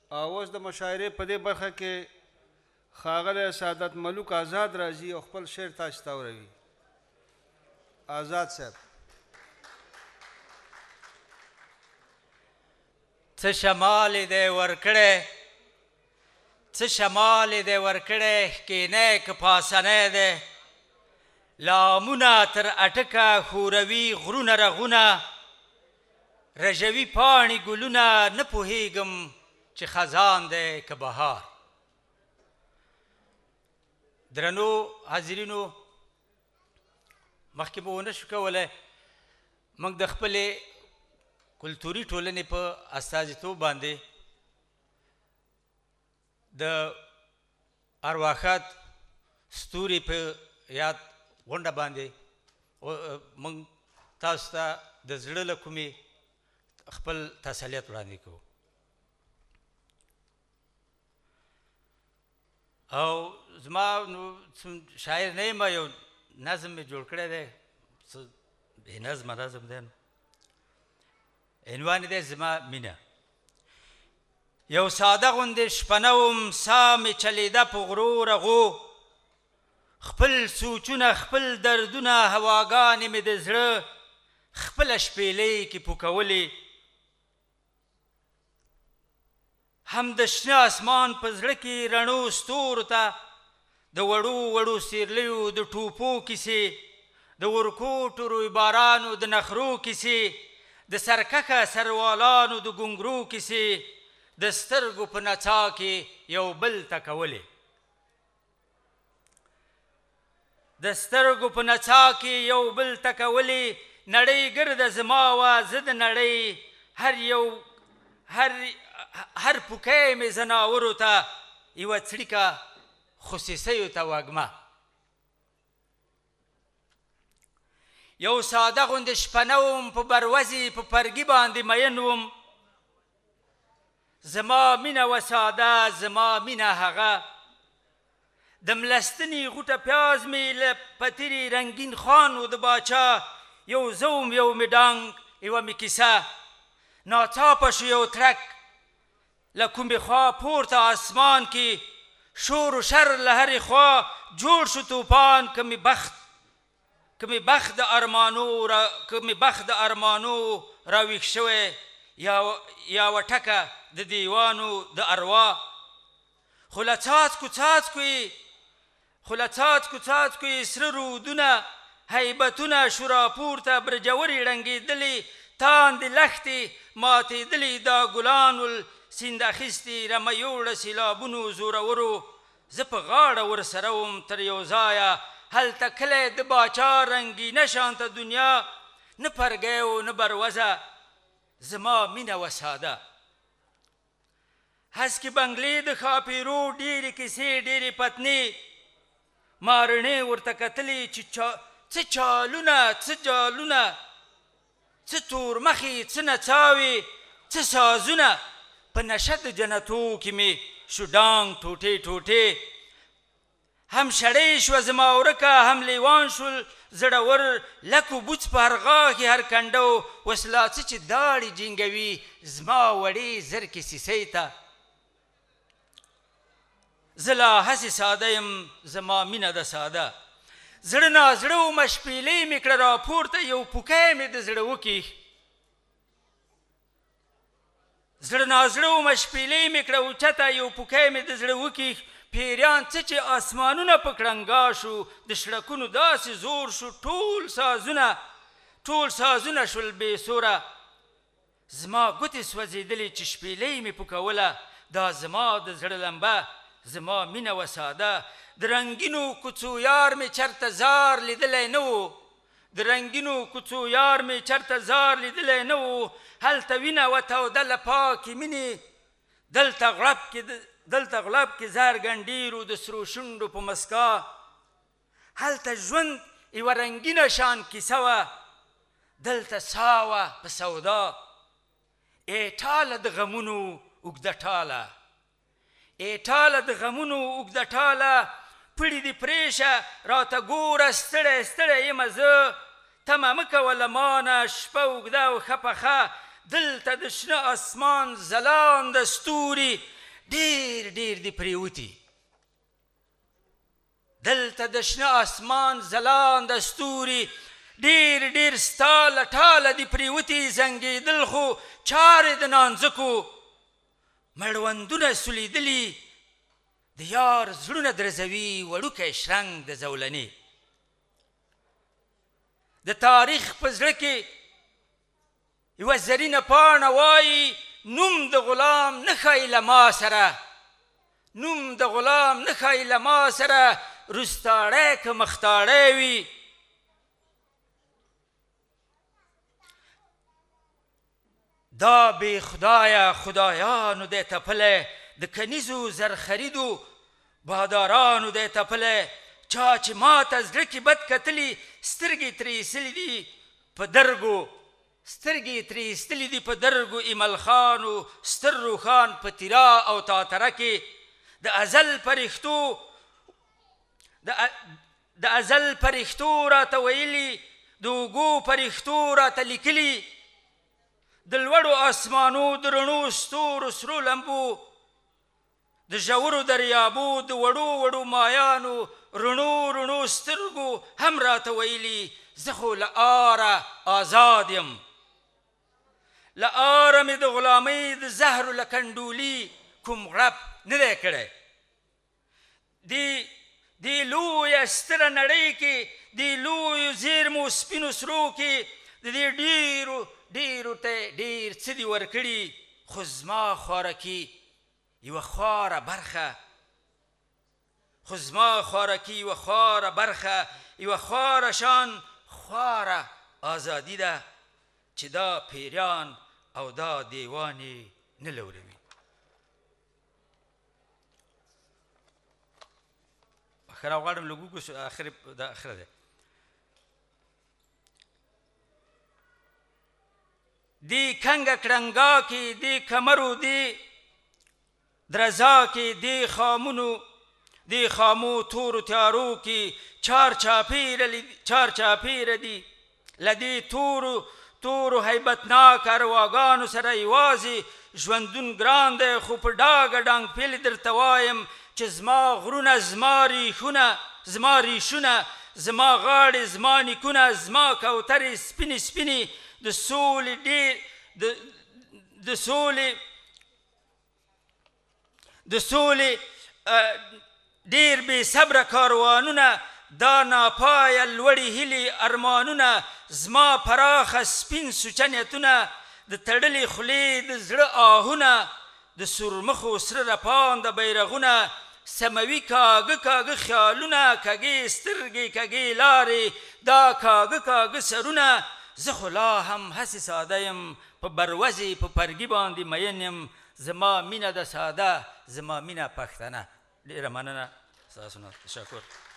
او اوس د مشاعرې په دې برخه کې ښاغلی سعادت ملوک آزاد راځي او خپل شعر تاسو ته اوروي. آزاد صاحب. څه شمال دی ورکړی څه شمال دی ورکړی ښکینی که پاسنی دی لامونه تر اټکه ښوروي غرونه رغونه رژوي پاڼې ګلونه نه پوهېږم چې خزان دی که بهار. درنو حاضرینو مخکې به ونه شو کولی موږ د خپلې کلتوري ټولنې په استازیتوب باندې د ارواښاد ستوري په یاد غونډه باندې موږ تاسو ته د زړه له کومې خپل تسلیت وړاندې کوو. او زما نو شاعر نه یم یو نظم مې جوړ کړی دی څه بې نظمه نظم دی عنوان دی زما مینه. یو ساده غوندې شپنه وم ساه مې چلیده په غرو رغو خپل سوچونه خپل دردونه هواګانې مې د زړه خپله شپېلۍ کې پوکولې هم د شنه اسمان په زړه کې رڼو ستورو ته د وړو وړو سیرلیو د ټوپو کیسې د ورکوټو رویبارانو د نخرو کیسې د سرکښه سروالانو د ګونګرو کیسې د سترګو په نڅا کې یو بل ته کولې د سترګو په نڅا کې یو بل ته کولې نړۍ ګرده زما وه زه د نړۍ هر پوکی مې زناورو ته یوه څړیکه خصیصیو ته وږمه. یو ساده غوندې شپنه وم په بروزې په پرګي باندې مین وم زما مینه و ساده زما مینه هغه د ملستنې غوټه پیاز مې له پتیرې رنګین خان و د باچا یو زه وم یو مې ډانګ یوه مې کیسه ناڅاپه شو یو ترک له کومې خوا پورته اسمان کې شور و شر له هرې خوا جوړ شو توپان که مې بخت د ارمانو راویښ شوی یا وټکه د دیوانو د اروا خو له څاڅکو یې سره رودونه هیبتونه شورا پورته برجورې ړنګېدلې تاندې لښتې ماتېدلې دا ګلانو سیند اخیستې رمیوړه سیلابونو زورورو زه په غاړه ورسره وم تر یو ځایه هلته کلی د باچا رنګینه شانته دنیا نه پرګی و نه بروزه زما مینه و ساده هسکې بنګلې د ښاپیرو ډېرې کیسې ډېرې پتنې ما رڼې ورته کتلې چې څه چالونه څه جالونه څه تورمخې څه نڅاوې څه سازونه په نشه د جنتو کې مې شو ډانګ ټوټې ټوټې هم شړۍ شوه زما ورکه هم لیوان شول زړور لکو بوڅ په هر غاښ یې هر کنډه وسلا څه چې داړې جینګوي زما وړې زرکې سیسۍ ته زه لا هسې ساده یم زما مینه د ساده زړه نازړه ومه شپېلۍ مې کړه راپورته یو پوکی مې د زړه وکیښ زړه نازړه ومه شپېلۍ مې کړه اوچته یو پوکی مې د زړه وکیښ پیریان څه چې اسمانونه په کړنګا شو د شړکونو داسې زور شو ټول سازونه شول بې سوره زما ګوتې سوځېدلې چې شپېلۍ مې پوکوله دا زما د زړه لمبه زما مینه و ساده د رنګینو کوڅو یار مې چرته زار لیدلی نه و هلته وینه و توده له پاکې مینې دلته غلب کې زر ګنډیرو د سرو شونډو په مسکا هلته ژوند یوه رنګینه شان کیسه وه دلته سا وه په سودا ای ټاله د غمونو اوږده ټاله پړي دې پرېشه راته ګوره ستړی یمه زه تمه مه کوه له مانه شپه اوږده او ښه پخه دلته د شنه اسمان ځلانده ستوري ډېر ډېر دي پرېوتي. دلته د شنه اسمان ځلانده ستوري ډېر ډېر ستا له ټاله دي پرېوتي. زنګېدل خو چارې د نانځکو مړوندونه سولیدلي. د یار زړونه درزوي وړوکی شرنګ د زولنې. د تاریخ په زړه کې یوه زرینه پاڼه وایي نوم د غلام نه ښایي له ما سره. نوم د غلام نه ښایي له ما سره. روستاړی که مختاړی وي. دا بې خدایه خدایانو دی تپلی. د کنیزو زرخریدو بادارانو دی تپلی. چا چې ما ته زړه کې بد کتلي سترګې ترې ایستلي دي په درګو. سترګې ترې ایستلي دي په درګو. ایمل خانو ستر روښان په تیرا او تاتره کې د ازل پرښتو راته ویلي. د اوږو پرښتو راته لیکلي. د لوړو اسمانو د رڼو ستورو سرو لمبو د ژورو دریابو د وړو وړو مایانو رڼو رڼو سترګو هم راته ویلي. زه خو له آره آزاد یم. له آره مې د غلامۍ د زهرو له کنډولي کوم غړپ نه دی کړی. دې لویه ستره نړۍ کې دې لویو زیرمو سپینو سرو کې د دې ډېرو ته ډېر څه دي ورکړي. خو زما خوارکي یوه خواره برخه یوه خواره شان خواره ازادي ده چې دا پیریان او دا دیوانې نه لوروي. آخر غواړم لږ وګورو. آخر دا آخره ده. دی کنګه کړنګا کې دی کمرو دی درزا کې دی خامو تورو تیارو کې چار چاپیره دي. له دې تورو هیبتناک ارواګانو سره یوازې ژوندون ګران دی. خو په ډاګه ډانګ پیل درته وایم چې زما غرونه زما ریشونه زما غاړې زما نیکونه زما کوترې سپینې سپینې د سولې ډېر بې صبره کاروانونه دا ناپایه لوړې هیلې ارمانونه زما پراخه سپین سوچنیتونه د تړلې خولې د زړه آهونه د سرمخو سره رپانده بیرغونه سموي کاږه خیالونه کږې سترګې کږې لارې دا کاږه سرونه. زه خو لا هم هسې ساده یم په بروزې په پرګي باندې مین یم. زما مینه د ساده زما مینه پښتنه. ډېره مننه ستاسو نه. تشکر.